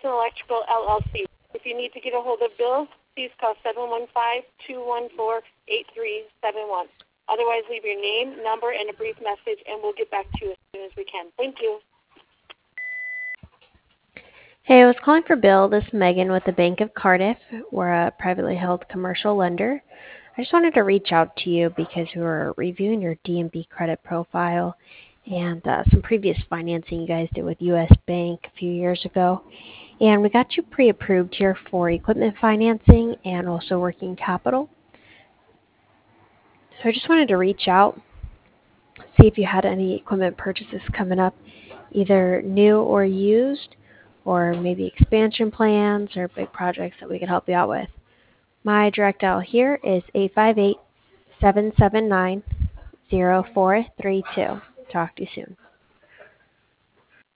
Wilson Electrical, LLC. If you need to get a hold of Bill, please call 715-214-8371. Otherwise, leave your name, number, and a brief message, and we'll get back to you as soon as we can. Thank you. Hey, I was calling for Bill. This is Megan with the Bank of Cardiff. We're a privately held commercial lender. I just wanted to reach out to you because we were reviewing your D&B credit profile and some previous financing you guys did with U.S. Bank a few years ago. And we got you pre-approved here for equipment financing and also working capital. So I just wanted to reach out, see if you had any equipment purchases coming up, either new or used, or maybe expansion plans or big projects that we could help you out with. My direct dial here is 858-779-0432. Talk to you soon.